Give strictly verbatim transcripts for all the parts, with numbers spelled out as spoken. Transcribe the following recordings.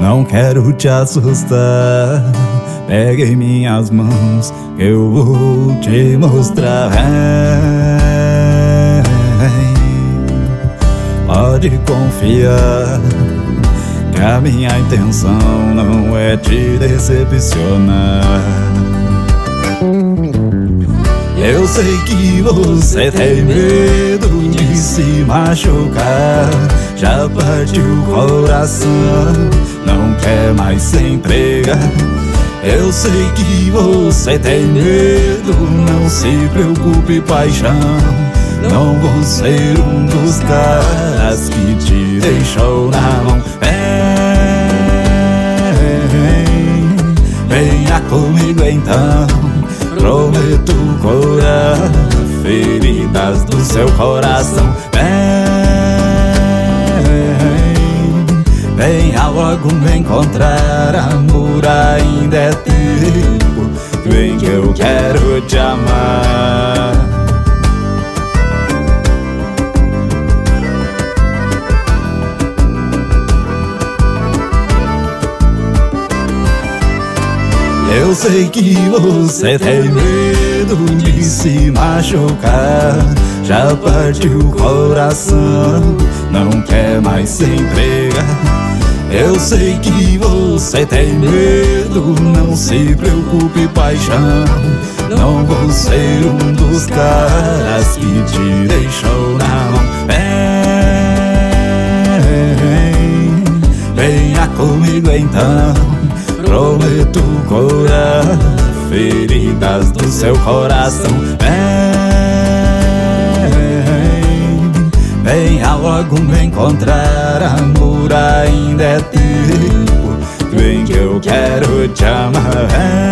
Não quero te assustar. Pegue em minhas mãos que eu vou te mostrar. Pode confiar que a minha intenção não é te decepcionar. Eu sei que você tem medo de se machucar. Já partiu o coração, não quer mais se entregar. Eu sei que você tem medo, não se preocupe, paixão. Não vou ser um dos caras que te deixou na mão. Vem, venha comigo então. Prometo curar feridas do seu coração. Vem, venha logo me encontrar. Amor, ainda é tempo. Vem que eu quero te amar. Eu sei que você tem medo de se machucar. Já partiu o coração, não quer mais se entregar. Eu sei que você tem medo, não se preocupe, paixão. Não vou ser um dos caras que te deixou na mão. Vem, venha comigo então. Prometo curar feridas do seu coração. Vem, venha logo me encontrar. Amor, ainda é tempo. Vem que eu quero te amar.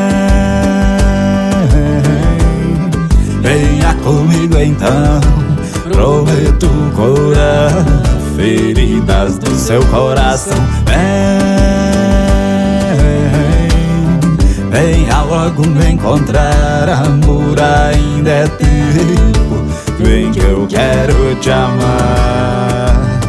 Vem, venha comigo então. Prometo curar feridas do seu coração. Venha logo me encontrar. Amor, ainda é tempo. Vem que eu quero te amar.